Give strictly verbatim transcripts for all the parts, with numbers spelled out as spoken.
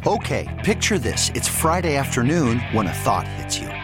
Okay, picture this. It's Friday afternoon when a thought hits you.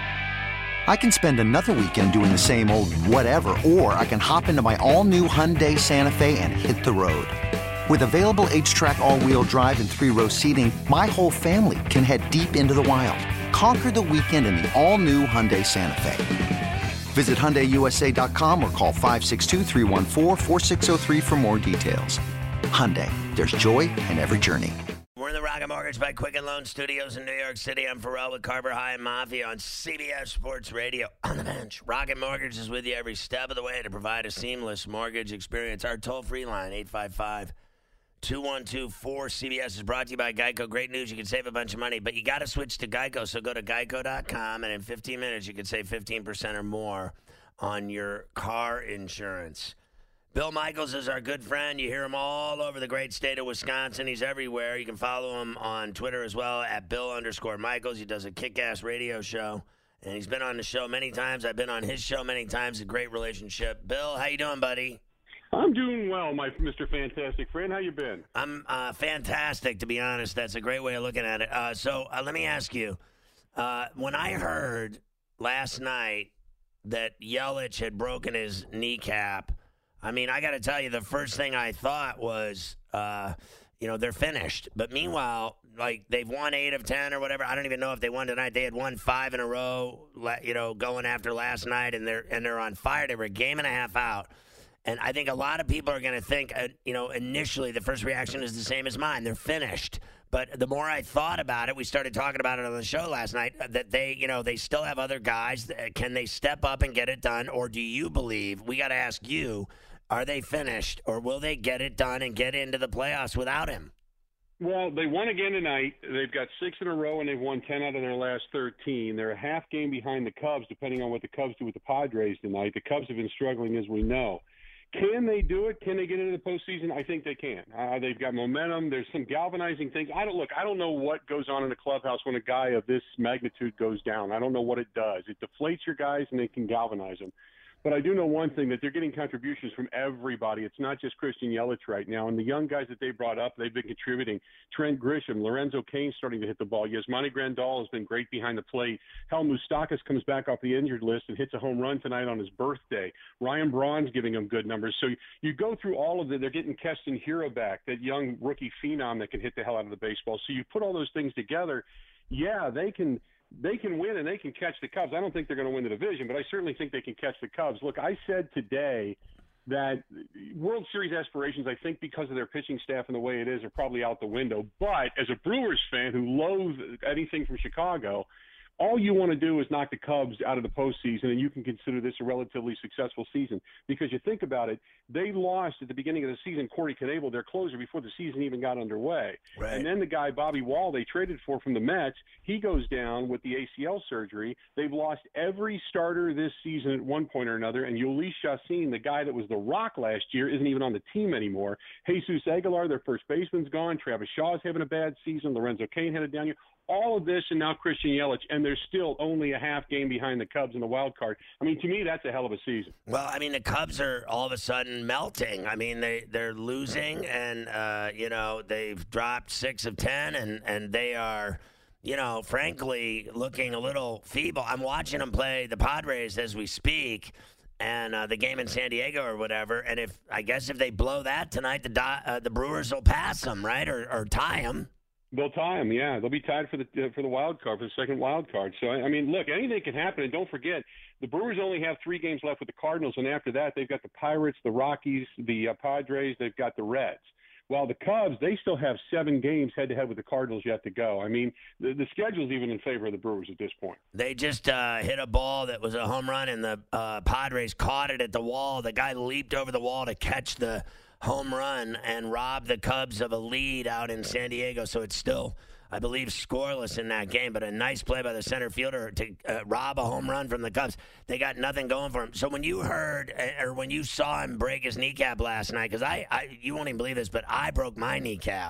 I can spend another weekend doing the same old whatever, or I can hop into my all-new Hyundai Santa Fe and hit the road. With available H-Track all-wheel drive and three-row seating, my whole family can head deep into the wild. Conquer the weekend in the all-new Hyundai Santa Fe. Visit Hyundai U S A dot com or call five six two, three one four, four six zero three for more details. Hyundai, there's joy in every journey. We're in the Rocket Mortgage by Quicken Loan Studios in New York City. I'm Pharrell with Carver High and Mafia on C B S Sports Radio. On the bench, Rocket Mortgage is with you every step of the way to provide a seamless mortgage experience. Our toll-free line, eight five five, two one two, four C B S, is brought to you by Geico. Great news, you can save a bunch of money, but you got to switch to Geico, so go to geico dot com, and in fifteen minutes, you can save fifteen percent or more on your car insurance. Bill Michaels is our good friend. You hear him all over the great state of Wisconsin. He's everywhere. You can follow him on Twitter as well, at Bill underscore Michaels. He does a kick-ass radio show, and he's been on the show many times. I've been on his show many times. A great relationship. Bill, how you doing, buddy? I'm doing well, my Mister Fantastic friend. How you been? I'm uh, fantastic, to be honest. That's a great way of looking at it. Uh, so uh, let me ask you, uh, when I heard last night that Yelich had broken his kneecap, I mean, I got to tell you, the first thing I thought was, uh, you know, they're finished. But meanwhile, like, they've won eight of ten or whatever. I don't even know if they won tonight. They had won five in a row, you know, going after last night, and they're and they're on fire. They were a game and a half out. And I think a lot of people are going to think, uh, you know, initially the first reaction is the same as mine. They're finished. But the more I thought about it, we started talking about it on the show last night, that they, you know, they still have other guys. Can they step up and get it done? Or do you believe, we got to ask you, are they finished, or will they get it done and get into the playoffs without him? Well, they won again tonight. They've got six in a row, and they've won ten out of their last thirteen. They're a half game behind the Cubs, depending on what the Cubs do with the Padres tonight. The Cubs have been struggling, as we know. Can they do it? Can they get into the postseason? I think they can. Uh, they've got momentum. There's some galvanizing things. I don't look. I don't know what goes on in the clubhouse when a guy of this magnitude goes down. I don't know what it does. It deflates your guys, and they can galvanize them. But I do know one thing, that they're getting contributions from everybody. It's not just Christian Yelich right now. And the young guys that they brought up, they've been contributing. Trent Grisham, Lorenzo Cain starting to hit the ball. Yasmani Grandal has been great behind the plate. Hal Moustakas comes back off the injured list and hits a home run tonight on his birthday. Ryan Braun's giving them good numbers. So you go through all of it. They're getting Keston Hiura back, that young rookie phenom that can hit the hell out of the baseball. So you put all those things together, yeah, they can – They can win and they can catch the Cubs. I don't think they're going to win the division, but I certainly think they can catch the Cubs. Look, I said today that World Series aspirations, I think because of their pitching staff and the way it is, are probably out the window. But as a Brewers fan who loathes anything from Chicago, all you want to do is knock the Cubs out of the postseason, and you can consider this a relatively successful season. Because you think about it, they lost at the beginning of the season Corey Knebel, their closer, before the season even got underway. Right. And then the guy, Bobby Wall, they traded for from the Mets, he goes down with the A C L surgery. They've lost every starter this season at one point or another, and Yoelis Chacin, the guy that was the Rock last year, isn't even on the team anymore. Jesus Aguilar, their first baseman's gone. Travis Shaw's having a bad season. Lorenzo Cain headed down here. All of this, and now Christian Yelich, and they're still only a half game behind the Cubs in the wild card. I mean, to me, that's a hell of a season. Well, I mean, the Cubs are all of a sudden melting. I mean, they, they're losing, and, uh, you know, they've dropped six of ten, and, and they are, you know, frankly, looking a little feeble. I'm watching them play the Padres as we speak, and uh, the game in San Diego or whatever, and if I guess if they blow that tonight, the uh, the Brewers will pass them, right, or, or tie them. They'll tie them, yeah. They'll be tied for the uh, for the wild card, for the second wild card. So, I mean, look, anything can happen. And don't forget, the Brewers only have three games left with the Cardinals, and after that, they've got the Pirates, the Rockies, the uh, Padres, they've got the Reds. While the Cubs, they still have seven games head-to-head with the Cardinals yet to go. I mean, the, the schedule's even in favor of the Brewers at this point. They just uh, hit a ball that was a home run, and the uh, Padres caught it at the wall. The guy leaped over the wall to catch the home run and robbed the Cubs of a lead out in San Diego. So it's still, I believe, scoreless in that game, but a nice play by the center fielder to uh, rob a home run from the Cubs. They got nothing going for him. So when you heard or when you saw him break his kneecap last night, because I, I, you won't even believe this, but I broke my kneecap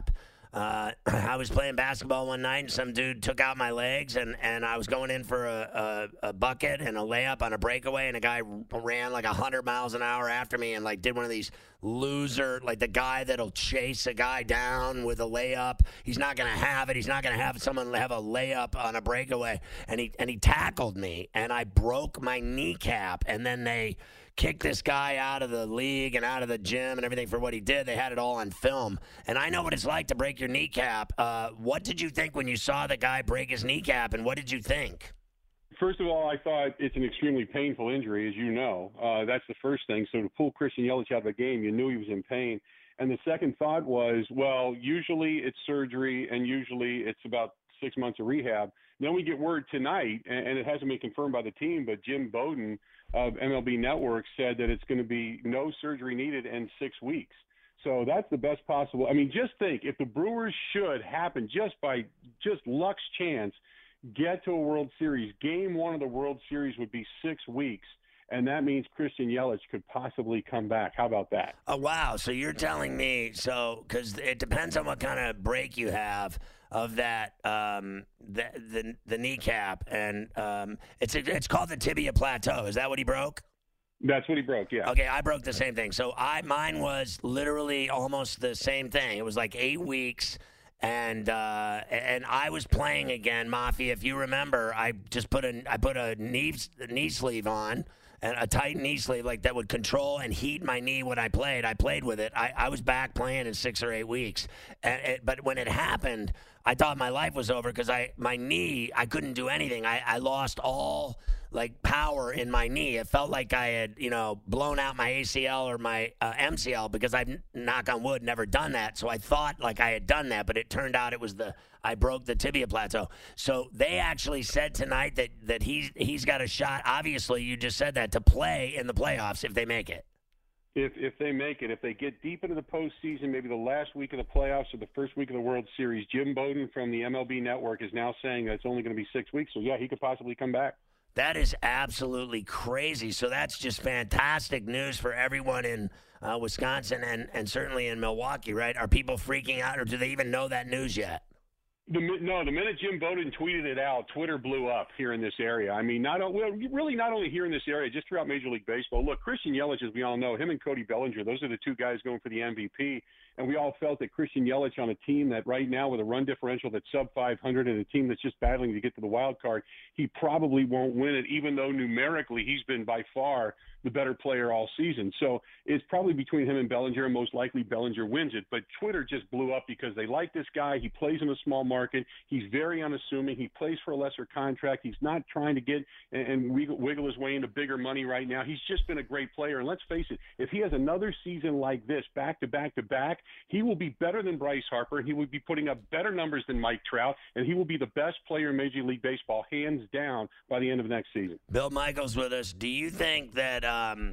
Uh, I was playing basketball one night, and some dude took out my legs, and, and I was going in for a, a, a bucket and a layup on a breakaway, and a guy ran like one hundred miles an hour after me and, like, did one of these loser, like the guy that'll chase a guy down with a layup. He's not going to have it. He's not going to have someone have a layup on a breakaway. And he, and he tackled me, and I broke my kneecap, and then they kicked this guy out of the league and out of the gym and everything for what he did. They had it all on film. And I know what it's like to break your kneecap. Uh, what did you think when you saw the guy break his kneecap, and what did you think? First of all, I thought it's an extremely painful injury, as you know. Uh, that's the first thing. So to pull Christian Yelich out of a game, you knew he was in pain. And the second thought was, well, usually it's surgery, and usually it's about six months of rehab. Then we get word tonight, and it hasn't been confirmed by the team, but Jim Bowden of M L B Network said that it's going to be no surgery needed in six weeks. So that's the best possible. I mean, just think, if the Brewers should happen just by just luck's chance, get to a World Series, game one of the World Series would be six weeks. And that means Christian Yelich could possibly come back. How about that? Oh, wow. So you're telling me, so, because it depends on what kind of break you have of that, um, the, the the kneecap, and um, it's it's called the tibia plateau. Is that what he broke? That's what he broke, yeah. Okay, I broke the same thing. So I mine was literally almost the same thing. It was like eight weeks. And uh, and I was playing again, Mafia. If you remember, I just put a I put a knee knee sleeve on, and a tight knee sleeve like that would control and heat my knee when I played. I played with it. I, I was back playing in six or eight weeks. And it, but when it happened, I thought my life was over because I my knee I couldn't do anything. I, I lost all like power in my knee. It felt like I had, you know, blown out my A C L or my uh, M C L because I've, knock on wood, never done that. So I thought like I had done that, but it turned out it was the I broke the tibia plateau. So they actually said tonight that that he's he's got a shot. Obviously, you just said that, to play in the playoffs if they make it. If if they make it, if they get deep into the postseason, maybe the last week of the playoffs or the first week of the World Series, Jim Bowden from the M L B Network is now saying that it's only going to be six weeks. So yeah, he could possibly come back. That is absolutely crazy. So that's just fantastic news for everyone in uh, Wisconsin and, and certainly in Milwaukee, right? Are people freaking out, or do they even know that news yet? The, no, the minute Jim Bowden tweeted it out, Twitter blew up here in this area. I mean, not well, really not only here in this area, just throughout Major League Baseball. Look, Christian Yelich, as we all know, him and Cody Bellinger, those are the two guys going for the M V P. And we all felt that Christian Yelich on a team that right now with a run differential that's sub five hundred and a team that's just battling to get to the wild card, he probably won't win it, even though numerically he's been by far the better player all season. So it's probably between him and Bellinger, and most likely Bellinger wins it. But Twitter just blew up because they like this guy. He plays in a small market. He's very unassuming. He plays for a lesser contract. He's not trying to get and, and wiggle, wiggle his way into bigger money right now. He's just been a great player. And let's face it, if he has another season like this, back to back to back, he will be better than Bryce Harper. He will be putting up better numbers than Mike Trout, and he will be the best player in Major League Baseball, hands down, by the end of next season. Bill Michaels with us. Do you think that um,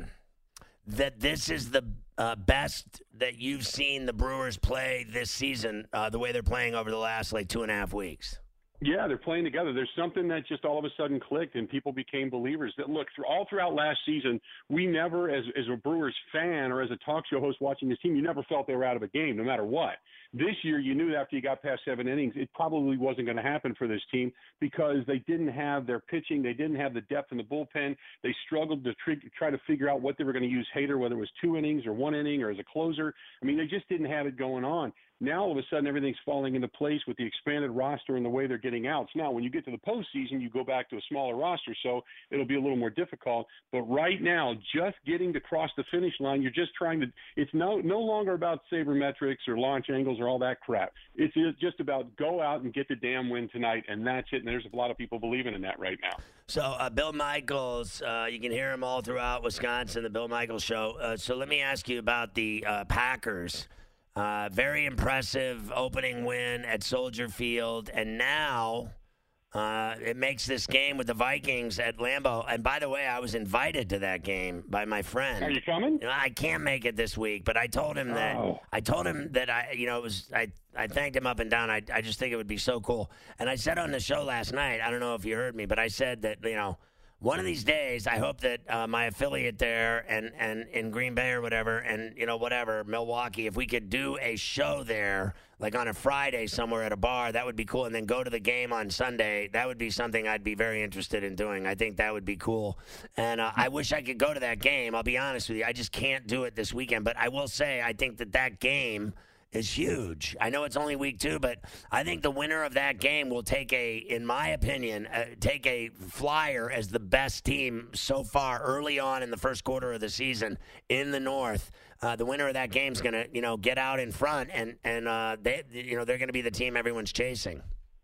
that this is the uh, best that you've seen the Brewers play this season, uh, the way they're playing over the last, like, two and a half weeks? Yeah, they're playing together. There's something that just all of a sudden clicked, and people became believers. That look, through, all throughout last season, we never, as as a Brewers fan or as a talk show host watching this team, you never felt they were out of a game, no matter what. This year, you knew after you got past seven innings, it probably wasn't going to happen for this team because they didn't have their pitching. They didn't have the depth in the bullpen. They struggled to tr- try to figure out what they were going to use Hader, whether it was two innings or one inning or as a closer. I mean, they just didn't have it going on. Now, all of a sudden, everything's falling into place with the expanded roster and the way they're getting outs. Now, when you get to the postseason, you go back to a smaller roster, so it'll be a little more difficult. But right now, just getting to cross the finish line, you're just trying to – it's no no longer about sabermetrics or launch angles or all that crap. It's just about go out and get the damn win tonight, and that's it. And there's a lot of people believing in that right now. So, uh, Bill Michaels, uh, you can hear him all throughout Wisconsin, the Bill Michaels Show. Uh, so let me ask you about the uh, Packers. Uh, very impressive opening win at Soldier Field, and now uh, it makes this game with the Vikings at Lambeau. And by the way, I was invited to that game by my friend. Are you coming? You know, I can't make it this week, but I told him that oh. I told him that I, you know, it was I. I thanked him up and down. I I just think it would be so cool. And I said on the show last night, I don't know if you heard me, but I said that, you know, one of these days, I hope that uh, my affiliate there and, and in Green Bay or whatever, and, you know, whatever, Milwaukee, if we could do a show there, like on a Friday somewhere at a bar, that would be cool, and then go to the game on Sunday. That would be something I'd be very interested in doing. I think that would be cool. And uh, I wish I could go to that game. I'll be honest with you. I just can't do it this weekend. But I will say I think that that game is huge. I know it's only week two, but I think the winner of that game will take a, in my opinion, uh, take a flyer as the best team so far early on in the first quarter of the season in the North. Uh, the winner of that game is going to, you know, get out in front, and and uh, they, you know, they're going to be the team everyone's chasing.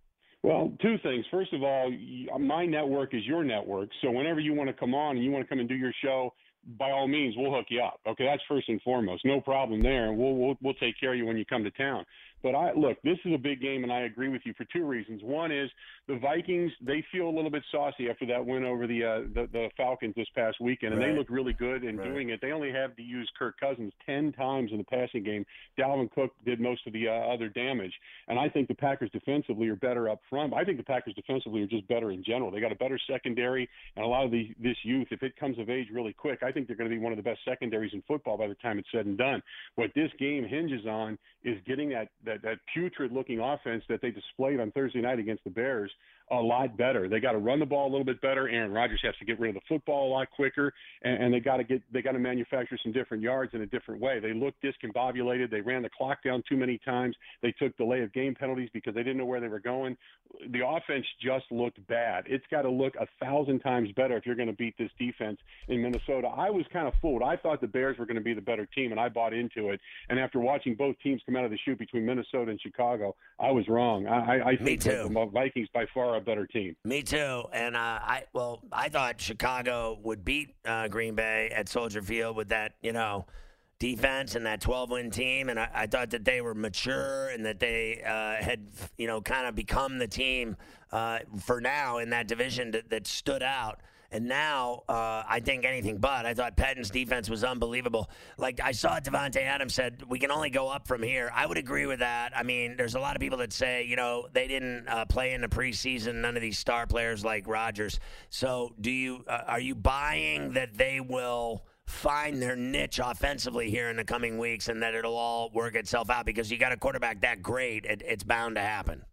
Well, two things. First of all, my network is your network, so whenever you want to come on and you want to come and do your show, by all means, we'll hook you up. Okay, that's first and foremost. No problem there, and we'll we'll, we'll take care of you when you come to town. But I look, this is a big game, and I agree with you for two reasons. One is the Vikings; they feel a little bit saucy after that win over the uh, the, the Falcons this past weekend, and right. they look really good in right. doing it. They only have to use Kirk Cousins ten times in the passing game. Dalvin Cook did most of the uh, other damage, and I think the Packers defensively are better up front. I think the Packers defensively are just better in general. They got a better secondary, and a lot of the, this youth, if it comes of age really quick, I think they're going to be one of the best secondaries in football by the time it's said and done. What this game hinges on is getting that that, that putrid-looking offense that they displayed on Thursday night against the Bears a lot better. They got to run the ball a little bit better. Aaron Rodgers has to get rid of the football a lot quicker, and, and they got to get they got to manufacture some different yards in a different way. They looked discombobulated. They ran the clock down too many times. They took delay of game penalties because they didn't know where they were going. The offense just looked bad. It's got to look a thousand times better if you're going to beat this defense in Minnesota. I was kind of fooled. I thought the Bears were going to be the better team, and I bought into it. And after watching both teams come out of the chute between Minnesota and Chicago, I was wrong. I, I, I think that the Vikings by far are a better team. Me too. And uh, I well, I thought Chicago would beat uh, Green Bay at Soldier Field with that, you know, defense and that twelve-win team. And I, I thought that they were mature and that they uh, had, you know, kind of become the team uh, for now in that division that, that stood out. And now uh, I think anything but. I thought Pettine's defense was unbelievable. Like I saw Devontae Adams said, we can only go up from here. I would agree with that. I mean, there's a lot of people that say, you know, they didn't uh, play in the preseason, none of these star players like Rodgers. So do you uh, are you buying that they will find their niche offensively here in the coming weeks and that it'll all work itself out? Because you got a quarterback that great, it, it's bound to happen.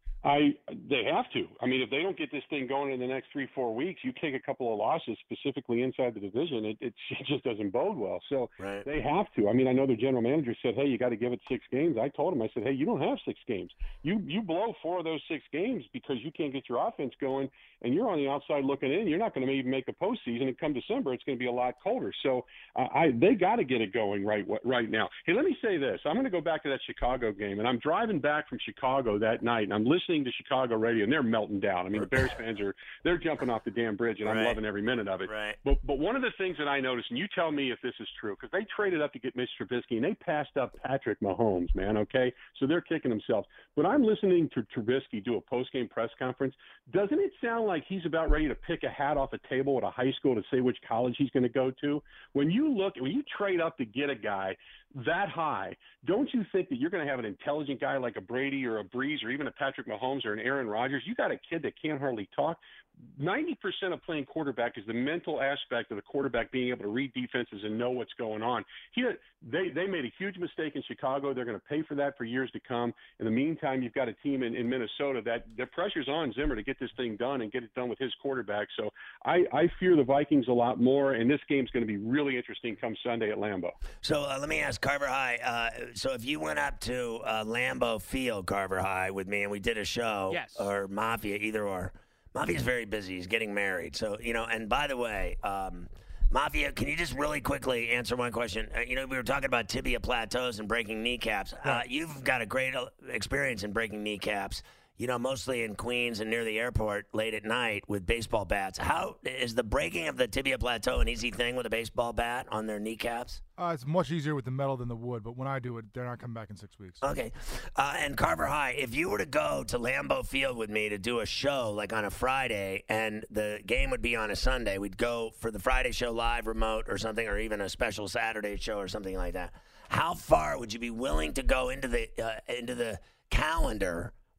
I they have to. I mean, if they don't get this thing going in the next three, four weeks, you take a couple of losses specifically inside the division, it, it just doesn't bode well. So right. they have to. I mean, I know their general manager said, hey, you got to give it six games. I told him, I said, hey, you don't have six games. You you blow four of those six games because you can't get your offense going, and you're on the outside looking in. You're not going to even make the postseason. And come December, it's going to be a lot colder. So uh, I they got to get it going right right now. Hey, let me say this. I'm going to go back to that Chicago game, and I'm driving back from Chicago that night, and I'm listening to Chicago radio, and they're melting down. I mean, the Bears fans are they're jumping off the damn bridge, and I'm right. loving every minute of it. Right. But but one of the things that I noticed, and you tell me if this is true, because they traded up to get Mitch Trubisky, and they passed up Patrick Mahomes, man, okay? So they're kicking themselves. But I'm listening to Trubisky do a post-game press conference. Doesn't it sound like he's about ready to pick a hat off a table at a high school to say which college he's going to go to? When you look, when you trade up to get a guy that high, don't you think that you're going to have an intelligent guy like a Brady or a Breeze or even a Patrick Mahomes or an Aaron Rodgers? You got a kid that can't hardly talk. ninety percent of playing quarterback is the mental aspect of the quarterback being able to read defenses and know what's going on. He, they, they made a huge mistake in Chicago. They're going to pay for that for years to come. In the meantime, you've got a team in, in Minnesota that the pressure's on Zimmer to get this thing done and get it done with his quarterback. So I, I fear the Vikings a lot more, and this game's going to be really interesting come Sunday at Lambeau. So uh, let me ask Carver High. Uh, so if you went up to uh, Lambeau Field, Carver High, with me, and we did a show, yes. or Mafia, either or. Mafia's very busy. He's getting married. So, you know, and by the way, um, Mafia, can you just really quickly answer one question? Uh, you know, we were talking about tibia plateaus and breaking kneecaps. Uh, you've got a great experience in breaking kneecaps, you know, mostly in Queens and near the airport late at night with baseball bats. How is the breaking of the tibia plateau an easy thing with a baseball bat on their kneecaps? Uh, it's much easier with the metal than the wood, but when I do it, they're not coming back in six weeks. Okay. Uh, and Carver High, if you were to go to Lambeau Field with me to do a show like on a Friday and the game would be on a Sunday, we'd go for the Friday show live, remote or something, or even a special Saturday show or something like that. How far would you be willing to go into the uh, into the calendar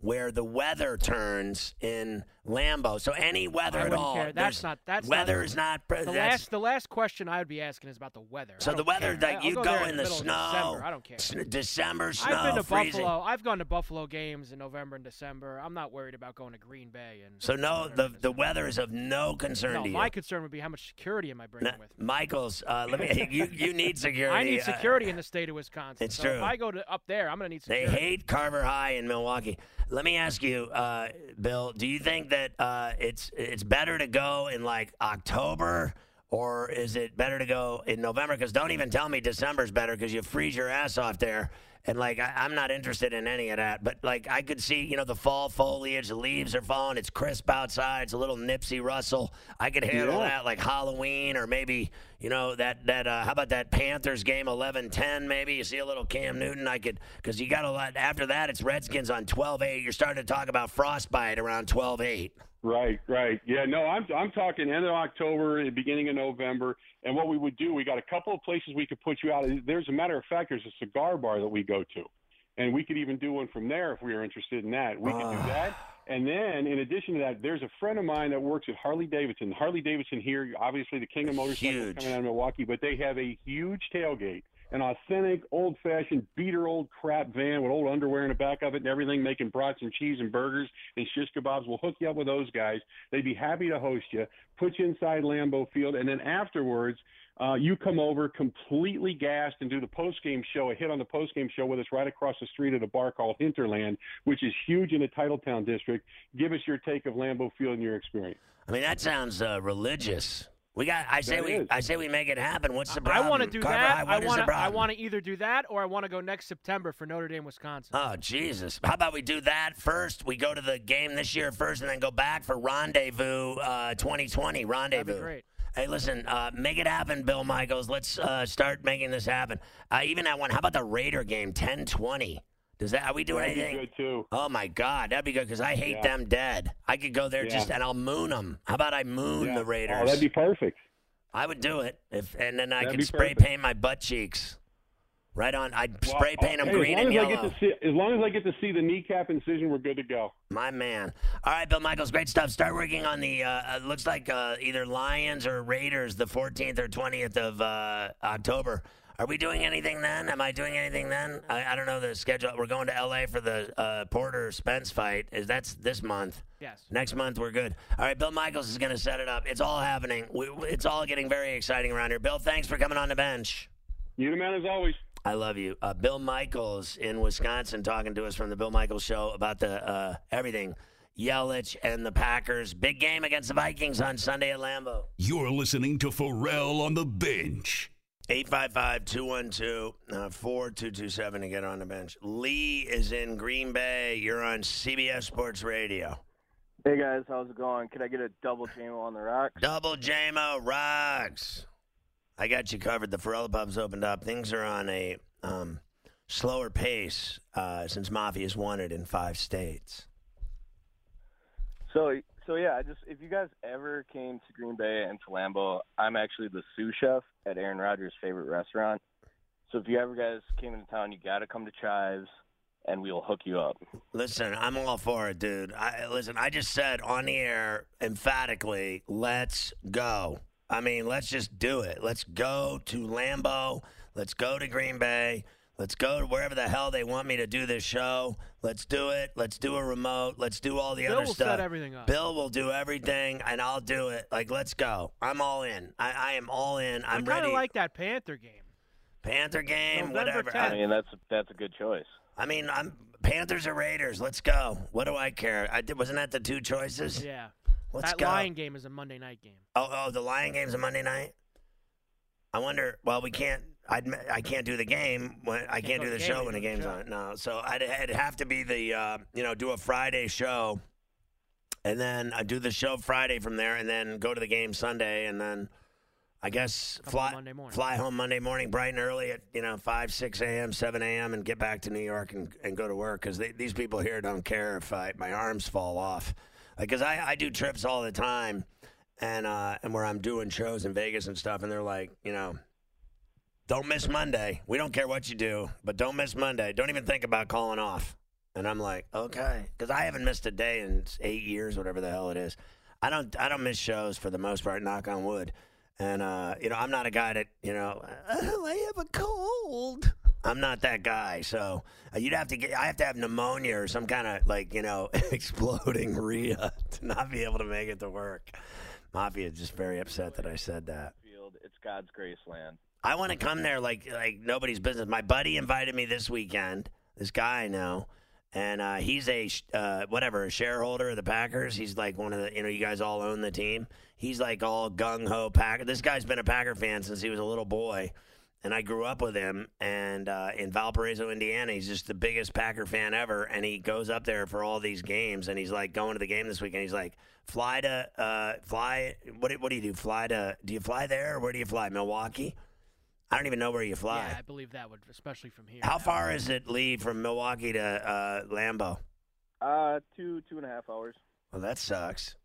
where the weather turns in Lambeau. So any weather I at wouldn't all. care. That's not. That's weather not, is not. The that's, last, the last question I would be asking is about the weather. So I the don't weather, care. like I'll you go, go, there in in the, middle of snow. December. I don't care. S- December snow. I've been to freezing. Buffalo. I've gone to Buffalo games in November and December. I'm not worried about going to Green Bay. And So no, the the weather is of no concern no, to you. my concern would be how much security am I bringing No, with me? Michaels, uh, let me. You you need security. I need uh, security in the state of Wisconsin. It's so true. If I go to up there, I'm going to need They security. hate Carver High in Milwaukee. Let me ask you, uh, Bill. Do you think that uh, it's it's better to go in like October, or is it better to go in November? Because don't even tell me December's better because you freeze your ass off there. And like I, I'm not interested in any of that. But like I could see, you know, the fall foliage, the leaves are falling. It's crisp outside. It's a little Nipsey Russell. I could handle Yeah. that like Halloween or maybe you know that that uh, how about that Panthers game eleven ten maybe you see a little Cam Newton. I could because you got a lot after that. It's Redskins on twelve eight. You're starting to talk about frostbite around twelve eight. Right, right. Yeah, no, I'm I'm talking end of October, beginning of November. And what we would do, we got a couple of places we could put you out. There's a matter of fact, there's a cigar bar that we go to, and we could even do one from there if we were interested in that. We could do that. And then, in addition to that, there's a friend of mine that works at Harley Davidson. Harley Davidson here, obviously the king of motorcycles Huge. coming out of Milwaukee, but they have a huge tailgate. An authentic, old-fashioned, beater old crap van with old underwear in the back of it and everything, making brats and cheese and burgers and shish kebabs. We'll hook you up with those guys. They'd be happy to host you, put you inside Lambeau Field, and then afterwards uh, you come over completely gassed and do the post-game show, a hit on the post-game show with us right across the street at a bar called Hinterland, which is huge in the Titletown district. Give us your take of Lambeau Field and your experience. I mean that sounds uh, religious. We got. I say That we. is. I say we make it happen. What's the problem? I want to do Carver that. High, I what is want the to. I problem? want to either do that or I want to go next September for Notre Dame, Wisconsin. Oh, Jesus. How about we do that first? We go to the game this year first and then go back for Rendezvous uh, twenty twenty. Rendezvous. That'd be great. Hey, listen, uh, make it happen, Bill Michaels. Let's uh, start making this happen. Uh, even that one, how about the Raider game, ten twenty? Does that, are we doing That'd be anything? good, too. Oh, my God. That'd be good because I hate Yeah. them dead. I could go there Yeah. just and I'll moon them. How about I moon Yeah. the Raiders? Oh, that'd be perfect. I would do it, if, and then I That'd could be spray perfect. paint my butt cheeks. Right on. I'd Well, spray paint them hey, green as and long as yellow. I get to see, as long as I get to see the kneecap incision, we're good to go. My man. All right, Bill Michaels, great stuff. Start working on the, uh, uh, looks like uh, either Lions or Raiders the fourteenth or twentieth of uh, October. Are we doing anything then? Am I doing anything then? I, I don't know the schedule. We're going to L A for the uh, Porter-Spence fight. Is That's this month. Yes. Next month, we're good. All right, Bill Michaels is going to set it up. It's all happening. We, it's all getting very exciting around here. Bill, thanks for coming on the bench. You the man as always. I love you. Uh, Bill Michaels in Wisconsin talking to us from the Bill Michaels Show about the uh, everything. Yelich and the Packers. Big game against the Vikings on Sunday at Lambeau. You're listening to Pharrell on the Bench. eight five five, two one two, four two two seven to get on the bench. Lee is in Green Bay. You're on C B S Sports Radio. Hey guys, how's it going? Can I get a double J M O on the rocks? Double J M O rocks. I got you covered. The Pharrell Pub's opened up. Things are on a um, slower pace uh, since Mafia's won it in five states. So, so yeah, I just if you guys ever came to Green Bay and to Lambeau, I'm actually the sous chef at Aaron Rodgers' favorite restaurant. So if you ever guys came into town, you got to come to Chives, and we'll hook you up. Listen, I'm all for it, dude. I, listen, I just said on the air emphatically, let's go. I mean, let's just do it. Let's go to Lambeau. Let's go to Green Bay. Let's go to wherever the hell they want me to do this show. Let's do it. Let's do a remote. Let's do all the Bill other will stuff. set everything up. Bill will do everything, and I'll do it. Like, let's go. I'm all in. I, I am all in. I'm I kind ready. of like that Panther game. Panther game, November whatever. tenth. I mean, that's that's a good choice. I mean, I'm Panthers or Raiders. Let's go. What do I care? I did, wasn't that the two choices? Yeah. Let's that go. Lion game is a Monday night game. Oh, oh, the Lion game's a Monday night. I wonder. Well, we can't. I'd, I can't do the game when I can't, Can't go do to the the show game when the when you game's do the on. No, so I'd, it'd have to be the uh, you know do a Friday show, and then I do the show Friday from there, and then go to the game Sunday, and then I guess Come fly home Monday morning. fly home Monday morning bright and early at you know five, six a.m., seven a.m., and get back to New York and, and go to work because these people here don't care if I, my arms fall off, because I, I do trips all the time, and uh, and where I'm doing shows in Vegas and stuff, and they're like you know. Don't miss Monday. We don't care what you do, but don't miss Monday. Don't even think about calling off. And I'm like, okay, because I haven't missed a day in eight years, whatever the hell it is. I don't, I don't miss shows for the most part. Knock on wood. And uh, you know, I'm not a guy that, you know, oh, I have a cold. I'm not that guy. So uh, you'd have to get, I have to have pneumonia or some kind of like, you know, exploding Rhea to not be able to make it to work. Mafia is just very upset that I said that. It's God's grace land. I want to come there like like nobody's business. My buddy invited me this weekend. This guy I know, and uh, he's a uh, whatever a shareholder of the Packers. He's like one of the, you know, you guys all own the team. He's like all gung ho Packer. This guy's been a Packer fan since he was a little boy, and I grew up with him. And uh, in Valparaiso, Indiana, he's just the biggest Packer fan ever. And he goes up there for all these games, and he's like going to the game this weekend. He's like, fly to uh, fly. What do, what do you do? Fly to? Do you fly there, or where do you fly? Milwaukee. I don't even know where you fly. Yeah, I believe that would, especially from here. How far is it, Lee, from Milwaukee to uh, Lambeau? Uh, two, two and a half hours. Well, that sucks.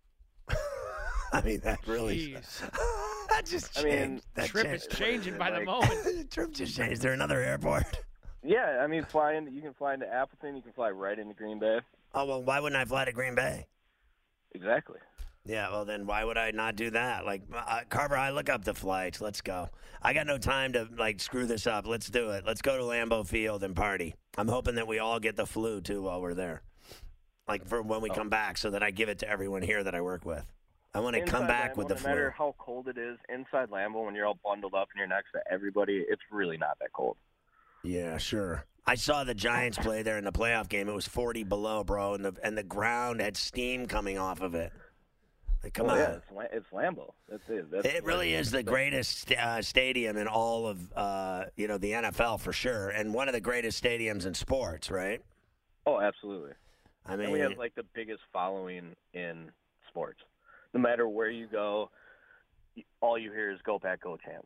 I mean, that really Jeez. that just I changed. mean, that Trip changed. is changing by the Like- moment. The trip just changed. Is there another airport? Yeah, I mean, fly into, you can fly into Appleton. You can fly right into Green Bay. Oh, well, why wouldn't I fly to Green Bay? Exactly. Yeah, well, then why would I not do that? Like, uh, Carver, I look up the flights. Let's go. I got no time to, like, screw this up. Let's do it. Let's go to Lambeau Field and party. I'm hoping that we all get the flu, too, while we're there. Like, for when we Oh. come back so that I give it to everyone here that I work with. I want to come Inside back Lambeau, with the no flu. matter how cold it is, inside Lambeau, when you're all bundled up and you're next to everybody, it's really not that cold. Yeah, sure. I saw the Giants play there in the playoff game. It was forty below, bro, and the and the ground had steam coming off of it. Like, come oh, on. Yeah, it's, La- it's Lambeau. That's it. That's It really is the greatest uh, stadium in all of uh, you know the N F L for sure, and one of the greatest stadiums in sports, right? Oh, absolutely. I mean, And we have like the biggest following in sports. No matter where you go, all you hear is "Go Pack, Go" chants.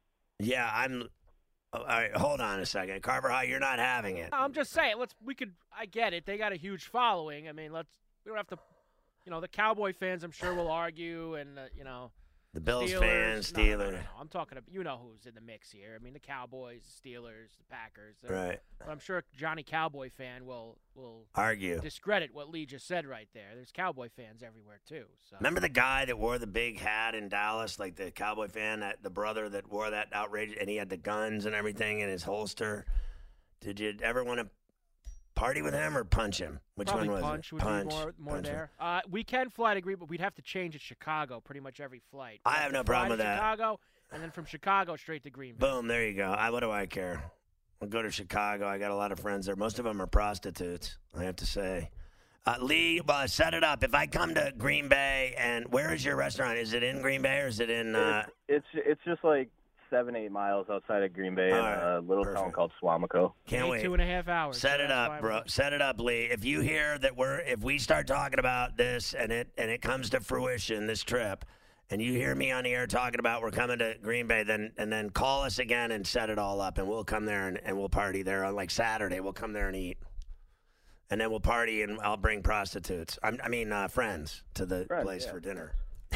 yeah, I'm. All right, hold on a second, Carver. How you're not having it? I'm just saying, let's. We could. I get it. They got a huge following. I mean, let's. We don't have to. You know, the Cowboy fans, I'm sure, will argue, and uh, you know, The Bills Steelers, fans, no, no, Steelers, no, no, no. I'm talking about. You know who's in the mix here. I mean, the Cowboys, the Steelers, the Packers. they're- right? But I'm sure Johnny Cowboy fan will will Argue. discredit what Lee just said right there. There's Cowboy fans everywhere too. So Remember the guy that wore the big hat in Dallas, like the Cowboy fan, that the brother that wore that outrageous, and he had the guns and everything in his holster. Did you ever want to party with him or punch him? Which probably one was punch it? would punch, be more more punch him. there. Uh, we can fly to Green, but we'd have to change at Chicago pretty much every flight. I We'd have to no fly problem to with that. Chicago, and then from Chicago straight to Green Bay. Boom, there you go. I, what do I care? I'll go to Chicago. I got a lot of friends there. Most of them are prostitutes, I have to say. Uh, Lee, uh, set it up. If I come to Green Bay, and where is your restaurant? Is it in Green Bay or is it in? Uh, It's it's just like seven, eight miles outside of Green Bay in All right, a little town perfect. called Swamico. can't Take wait. Two and a half hours. Set so it that's up, fine bro. with me. Set it up, Lee. If you hear that we're, if we start talking about this and it and it comes to fruition, this trip, and you hear me on the air talking about we're coming to Green Bay, then and then call us again and set it all up, and we'll come there and, and we'll party there on like Saturday. We'll come there and eat, and then we'll party and I'll bring prostitutes. I'm, I mean, uh, friends to the Friends, place yeah. for dinner.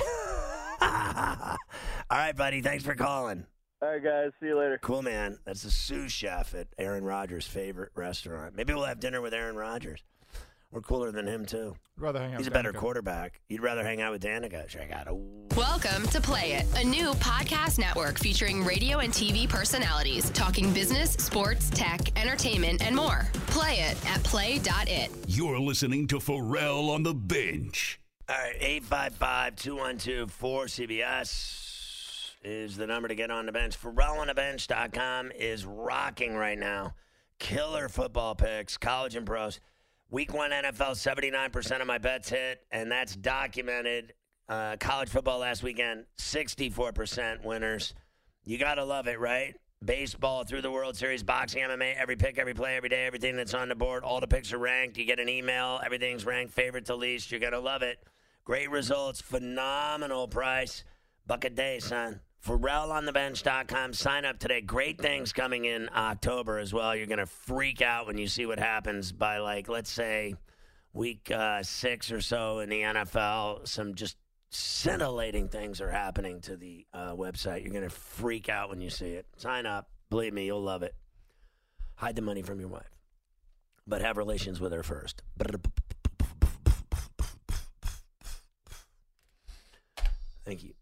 All right, buddy. Thanks for calling. All right, guys. See you later. Cool, man. That's the sous chef at Aaron Rodgers' favorite restaurant. Maybe we'll have dinner with Aaron Rodgers. We're cooler than him, too. I'd rather hang out He's a with better Danica. quarterback. You'd rather hang out with Danica. Check out a... Welcome to Play It, a new podcast network featuring radio and T V personalities talking business, sports, tech, entertainment, and more. Play it at play dot it. You're listening to Pharrell on the Bench. All right, eight five five, two one two, four C B S is the number to get on the bench. Pharrell on the bench dot com is rocking right now. Killer football picks, college and pros. Week one N F L, seventy-nine percent of my bets hit, and that's documented. Uh, college football last weekend, sixty-four percent winners. You got to love it, right? Baseball through the World Series, boxing, M M A, every pick, every play, every day, everything that's on the board. All the picks are ranked. You get an email. Everything's ranked favorite to least. You're going to love it. Great results, phenomenal price. Buck a day, son. Pharrell on the bench dot com. Sign up today. Great things coming in October as well. You're going to freak out when you see what happens by, like, let's say, week uh, six or so in the N F L. Some just scintillating things are happening to the uh, website. You're going to freak out when you see it. Sign up. Believe me, you'll love it. Hide the money from your wife. but have relations with her first. Thank you.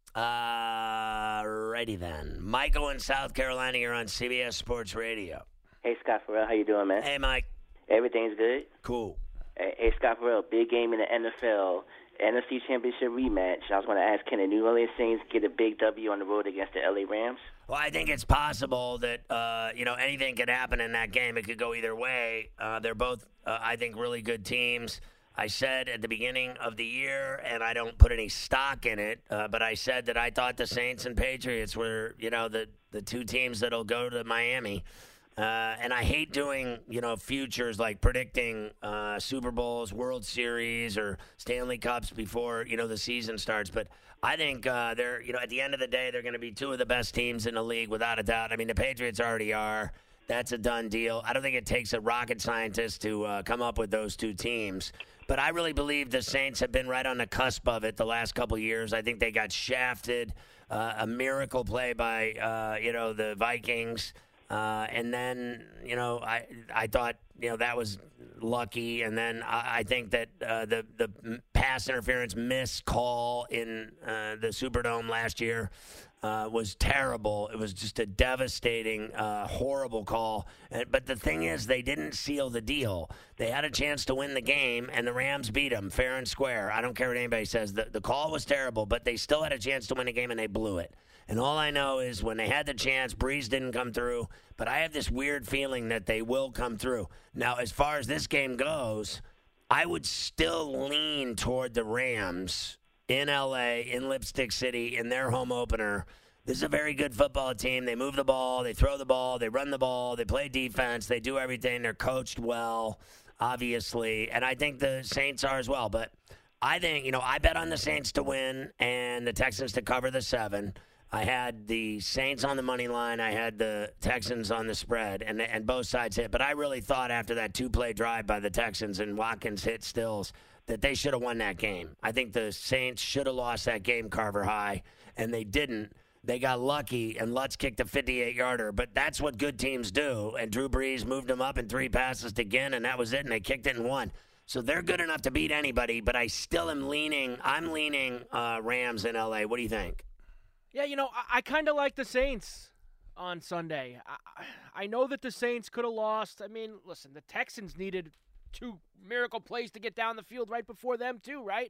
Uh, righty then. Michael in South Carolina, you're on C B S Sports Radio. Hey, Scott Farrell, how you doing, man? Hey, Mike. Everything's good? Cool. Hey, hey, Scott Farrell, big game in the N F L, N F C Championship rematch. I was going to ask, can the New Orleans Saints get a big W on the road against the L A Rams? Well, I think it's possible that, uh, you know, anything could happen in that game. It could go either way. Uh, they're both, uh, I think, really good teams. I said at the beginning of the year, and I don't put any stock in it, uh, but I said that I thought the Saints and Patriots were, you know, the, the two teams that'll go to Miami. Uh, and I hate doing, you know, futures like predicting uh, Super Bowls, World Series, or Stanley Cups before, you know, the season starts. But I think uh, they're, you know, at the end of the day, they're going to be two of the best teams in the league without a doubt. I mean, the Patriots already are. That's a done deal. I don't think it takes a rocket scientist to uh, come up with those two teams. But I really believe the Saints have been right on the cusp of it the last couple of years. I think they got shafted. Uh, a miracle play by, uh, you know, the Vikings. Uh, and then, you know, I I thought, you know, that was lucky. And then I, I think that uh, the, the pass interference miss call in uh, the Superdome last year uh, was terrible. It was just a devastating, uh, horrible call. And, but the thing is, they didn't seal the deal. They had a chance to win the game, and the Rams beat them fair and square. I don't care what anybody says. The, the call was terrible, but they still had a chance to win the game, and they blew it. And all I know is when they had the chance, Breeze didn't come through. But I have this weird feeling that they will come through. Now, as far as this game goes, I would still lean toward the Rams in L A, in Lipstick City, in their home opener. This is a very good football team. They move the ball, they throw the ball, they run the ball, they play defense, they do everything. They're coached well, obviously. And I think the Saints are as well. But I think, you know, I bet on the Saints to win and the Texans to cover the seven. I had the Saints on the money line. I had the Texans on the spread, and and both sides hit. But I really thought after that two-play drive by the Texans and Watkins hit Stills that they should have won that game. I think the Saints should have lost that game, Carver High, and they didn't. They got lucky, and Lutz kicked a fifty-eight-yarder. But that's what good teams do. And Drew Brees moved them up in three passes to Ginn, and that was it, and they kicked it and won. So they're good enough to beat anybody, but I still am leaning – I'm leaning uh, Rams in L A. What do you think? Yeah, you know, I, I kind of like the Saints on Sunday. I, I know that the Saints could have lost. I mean, listen, the Texans needed two miracle plays to get down the field right before them too, right?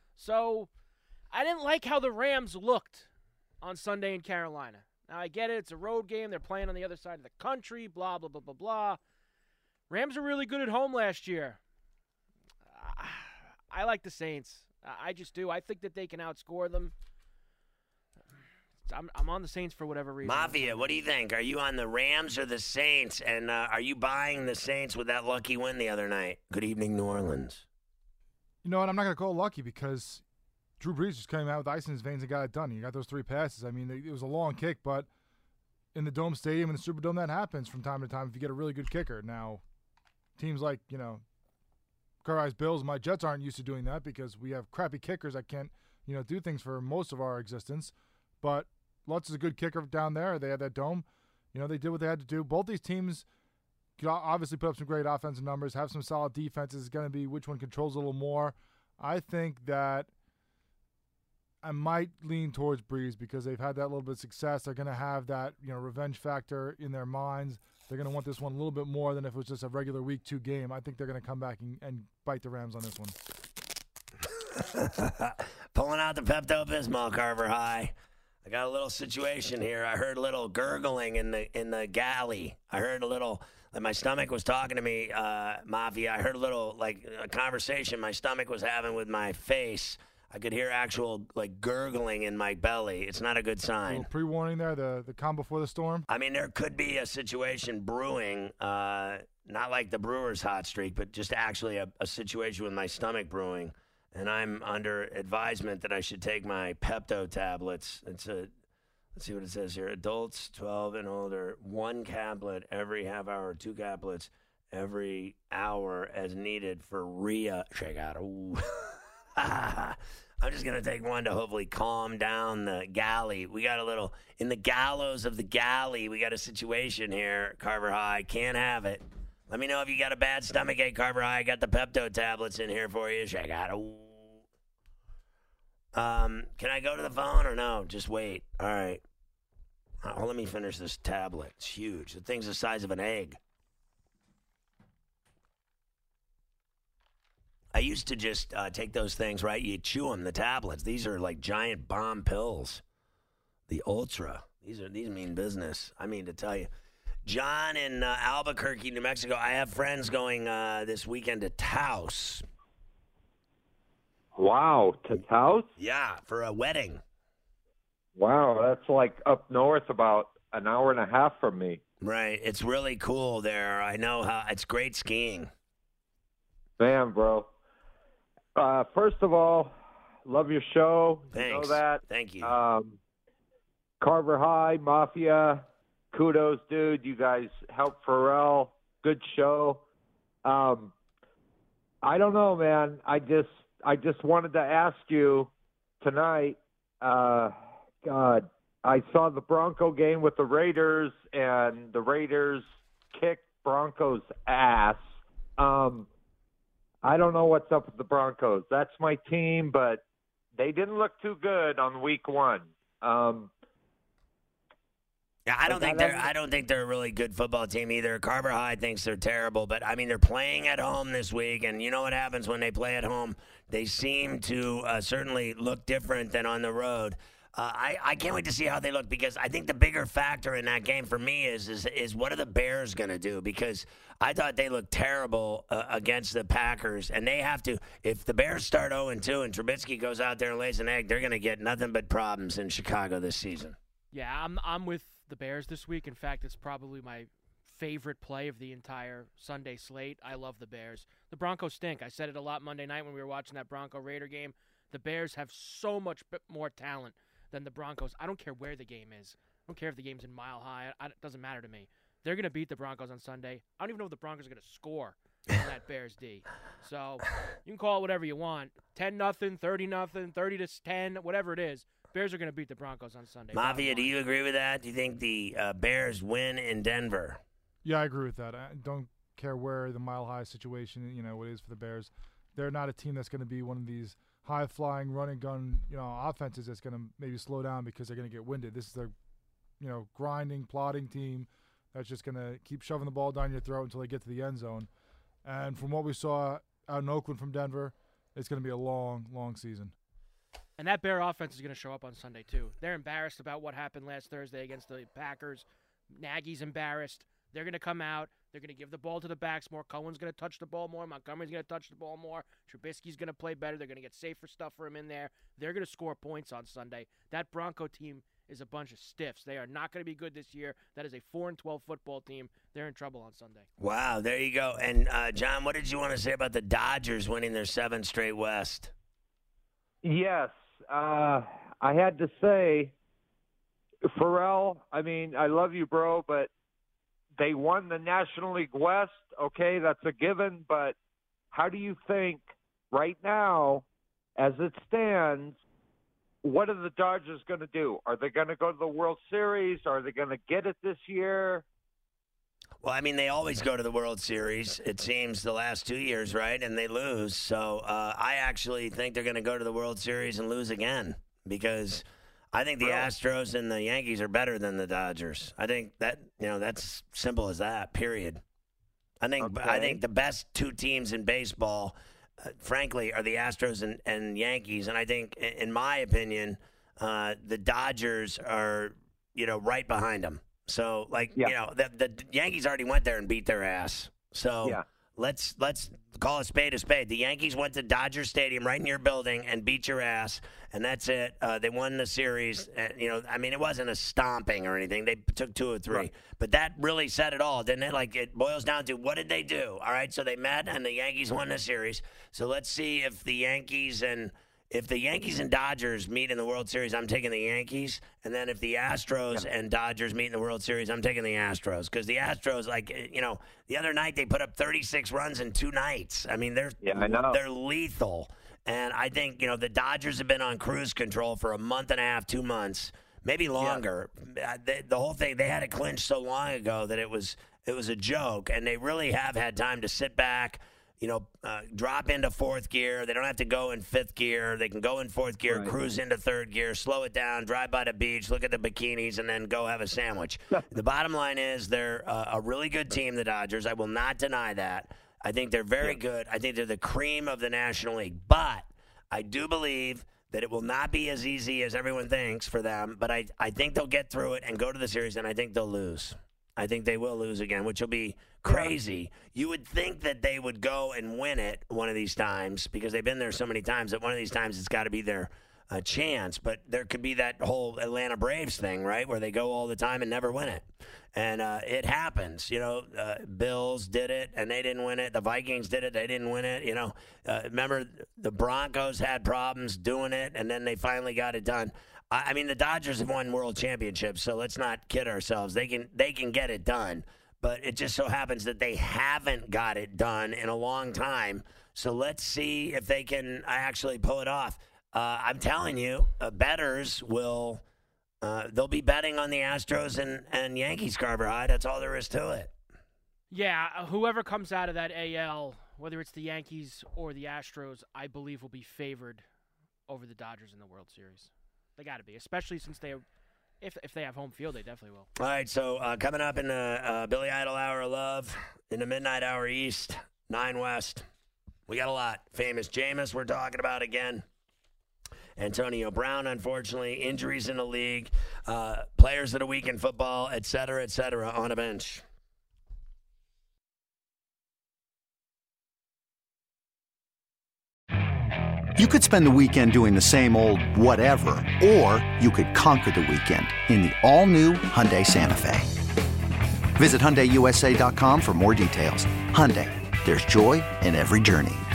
So I didn't like how the Rams looked on Sunday in Carolina. Now, I get it. It's a road game. They're playing on the other side of the country, blah, blah, blah, blah, blah. Rams are really good at home last year. I like the Saints. I just do. I think that they can outscore them. I'm, I'm on the Saints for whatever reason. Mafia, what do you think? Are you on the Rams or the Saints? And uh, are you buying the Saints with that lucky win the other night? Good evening, New Orleans. You know what? I'm not going to call it lucky because Drew Brees just came out with ice in his veins and got it done. He got those three passes. I mean, it was a long kick, but in the Dome Stadium and the Superdome, that happens from time to time if you get a really good kicker. Now, teams like, you know, Carey's Bills, my Jets aren't used to doing that because we have crappy kickers that can't, you know, do things for most of our existence. But Lutz is a good kicker down there. They had that dome. You know, they did what they had to do. Both these teams could obviously put up some great offensive numbers, have some solid defenses. It's going to be which one controls a little more. I think that I might lean towards Breeze because they've had that little bit of success. They're going to have that, you know, revenge factor in their minds. They're going to want this one a little bit more than if it was just a regular week two game. I think they're going to come back and, and bite the Rams on this one. Pulling out the Pepto-Bismol, Carver High. I got a little situation here. I heard a little gurgling in the in the galley. I heard a little, like my stomach was talking to me, uh, Mafia. I heard a little, like, a conversation my stomach was having with my face. I could hear actual, like, gurgling in my belly. It's not a good sign. A little pre-warning there, the, the calm before the storm. I mean, there could be a situation brewing, uh, not like the Brewers' hot streak, but just actually a, a situation with my stomach brewing. And I'm under advisement that I should take my Pepto tablets. It's a, let's see what it says here. Adults twelve and older, one caplet every half hour, two caplets every hour as needed for R I A. Check out. Ooh. I'm just going to take one to hopefully calm down the galley. We got a little, in the gallows of the galley, we got a situation here, Carver High. Can't have it. Let me know if you got a bad stomach ache, Carver High. I got the Pepto tablets in here for you. Check out. Um, can I go to the phone or no? Just wait. All right. Oh, let me finish this tablet. It's huge. The thing's the size of an egg. I used to just uh, take those things, right? You chew them, the tablets. These are like giant bomb pills. The Ultra. These are these mean business. I mean to tell you. John in uh, Albuquerque, New Mexico. I have friends going uh, this weekend to Taos. Wow, to Taos? Yeah, for a wedding. Wow, that's like up north about an hour and a half from me. Right. It's really cool there. I know how it's great skiing. Man, bro. Uh, first of all, love your show. Thanks. You know that. Thank you. Um, Carver High, Mafia, kudos, dude. You guys helped Pharrell. Good show. Um, I don't know, man. I just I just wanted to ask you tonight, uh, God, I saw the Bronco game with the Raiders, and the Raiders kicked Broncos' ass. Um, I don't know what's up with the Broncos. That's my team, but they didn't look too good on week one. Um, yeah, I don't think they're. I don't think they're a really good football team either. Carver High thinks they're terrible, but I mean they're playing at home this week, and you know what happens when they play at home? They seem to uh, certainly look different than on the road. Uh, I, I can't wait to see how they look, because I think the bigger factor in that game for me is is, is what are the Bears going to do? Because I thought they looked terrible uh, against the Packers, and they have to. If the Bears start oh and two and Trubisky goes out there and lays an egg, they're going to get nothing but problems in Chicago this season. Yeah, I'm I'm with the Bears this week. In fact, it's probably my favorite play of the entire Sunday slate. I love the Bears. The Broncos stink. I said it a lot Monday night when we were watching that Bronco-Raider game. The Bears have so much more talent than the Broncos. I don't care where the game is. I don't care if the game's in Mile High. I, it doesn't matter to me. They're going to beat the Broncos on Sunday. I don't even know if the Broncos are going to score on that Bears D. So you can call it whatever you want. ten nothing, thirty nothing, thirty to ten, whatever it is. Bears are going to beat the Broncos on Sunday. Mafia, do you agree with that? Do you think the uh, Bears win in Denver? Yeah, I agree with that. I don't care where the Mile High situation, you know, it is for the Bears. They're not a team that's going to be one of these high-flying, run-and-gun, you know, offenses that's going to maybe slow down because they're going to get winded. This is a, you know, grinding, plodding team that's just going to keep shoving the ball down your throat until they get to the end zone. And from what we saw out in Oakland from Denver, it's going to be a long, long season. And that Bear offense is going to show up on Sunday, too. They're embarrassed about what happened last Thursday against the Packers. Nagy's embarrassed. They're going to come out. They're going to give the ball to the backs more. Cohen's going to touch the ball more. Montgomery's going to touch the ball more. Trubisky's going to play better. They're going to get safer stuff for him in there. They're going to score points on Sunday. That Bronco team is a bunch of stiffs. They are not going to be good this year. That is a four and twelve football team. They're in trouble on Sunday. Wow, there you go. And, uh, John, what did you want to say about the Dodgers winning their seventh straight West? Yes. Uh, I had to say, Pharrell, I mean, I love you, bro, but they won the National League West. Okay, that's a given, but how do you think right now, as it stands, what are the Dodgers going to do? Are they going to go to the World Series? Are they going to get it this year? Well, I mean, they always go to the World Series, it seems, the last two years, right? And they lose. So uh, I actually think they're going to go to the World Series and lose again, because I think the Astros and the Yankees are better than the Dodgers. I think that, you know, that's simple as that, period. I think okay. I think the best two teams in baseball, uh, frankly, are the Astros and, and Yankees. And I think, in my opinion, uh, the Dodgers are, you know, right behind them. So, like, yeah. you know, the, the Yankees already went there and beat their ass. So yeah. let's let's call a spade a spade. The Yankees went to Dodger Stadium right in your building and beat your ass, and that's it. Uh, they won the series. Uh, you know, I mean, it wasn't a stomping or anything. They took two or three. Right. But that really said it all, didn't it? Like, it boils down to, what did they do? All right, so they met, and the Yankees won the series. So let's see if the Yankees and – If the Yankees and Dodgers meet in the World Series, I'm taking the Yankees. And then if the Astros yeah. and Dodgers meet in the World Series, I'm taking the Astros. Because the Astros, like, you know, the other night they put up thirty-six runs in two nights. I mean, they're yeah, I know. they're lethal. And I think, you know, the Dodgers have been on cruise control for a month and a half, two months, maybe longer. Yeah. The, the whole thing, they had it clinched so long ago that it was It was a joke, and they really have had time to sit back, you know, uh, drop into fourth gear. They don't have to go in fifth gear. They can go in fourth gear, Right. cruise into third gear, slow it down, drive by the beach, look at the bikinis, and then go have a sandwich. The bottom line is they're uh, a really good team, the Dodgers. I will not deny that. I think they're very good. I think they're the cream of the National League. But I do believe that it will not be as easy as everyone thinks for them. But I, I think they'll get through it and go to the series, and I think they'll lose. I think they will lose again, which will be crazy. You would think that they would go and win it one of these times because they've been there so many times that one of these times it's got to be their uh, chance. But there could be that whole Atlanta Braves thing, right, where they go all the time and never win it. And uh, it happens. You know, uh, Bills did it, and they didn't win it. The Vikings did it. They didn't win it. You know, uh, remember the Broncos had problems doing it, and then they finally got it done. I mean, the Dodgers have won world championships, so let's not kid ourselves. They can they can get it done, but it just so happens that they haven't got it done in a long time. So let's see if they can actually pull it off. Uh, I'm telling you, uh, bettors will uh, they'll be betting on the Astros and, and Yankees, Carver High. That's all there is to it. Yeah, uh, whoever comes out of that A L, whether it's the Yankees or the Astros, I believe will be favored over the Dodgers in the World Series. They got to be, especially since they, if if they have home field, they definitely will. All right, so uh, coming up in the uh, Billy Idol Hour of Love, in the Midnight Hour East, nine West, we got a lot. Famous Jameis we're talking about again. Antonio Brown, unfortunately, injuries in the league, uh, players of the week in football, et cetera, et cetera, on a bench. You could spend the weekend doing the same old whatever, or you could conquer the weekend in the all-new Hyundai Santa Fe. Visit Hyundai U S A dot com for more details. Hyundai, there's joy in every journey.